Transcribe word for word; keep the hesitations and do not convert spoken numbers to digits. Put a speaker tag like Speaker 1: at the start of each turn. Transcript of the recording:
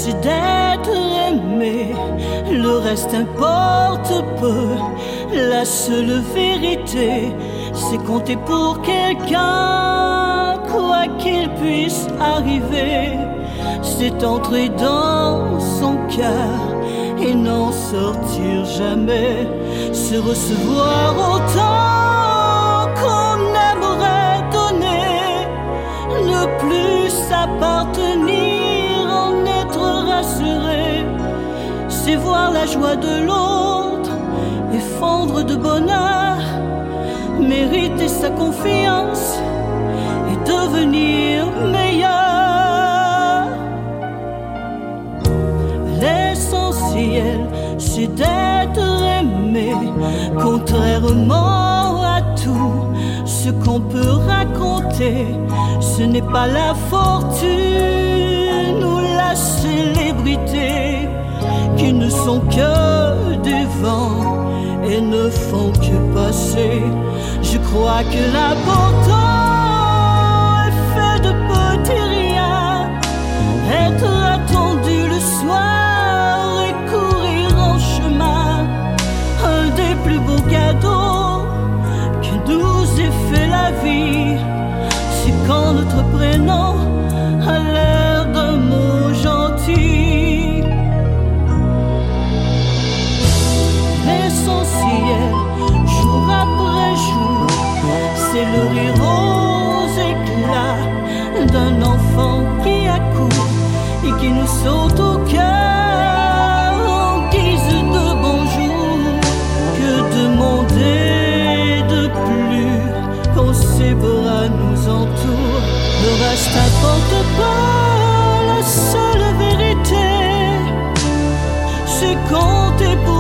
Speaker 1: c'est d'être aimé, le reste importe peu. La seule vérité, c'est compter pour quelqu'un, quoi qu'il puisse arriver. C'est entrer dans son cœur et n'en sortir jamais. Se recevoir autant qu'on aimerait donner, ne plus s'appartenir, en être rassuré. C'est voir la joie de l'autre effondre de bonheur, mériter sa confiance et devenir meilleur. L'essentiel, c'est d'être aimé, contrairement à tout ce qu'on peut raconter. Ce n'est pas la fortune ou la célébrité qui ne sont que des vents et ne font que passer. Je crois que l'important est fait de petits riens, être attendu le soir et courir en chemin. Un des plus beaux cadeaux que nous ait fait la vie, c'est quand notre prénom a l'air d'un mot gentil. L'essentiel, jour après jour, c'est le rire aux éclats d'un enfant qui accourt et qui nous saute au cœur en guise de bonjour. Que demander de plus quand ses bras nous entourent? Le reste n'importe pas, la seule vérité, c'est compter pour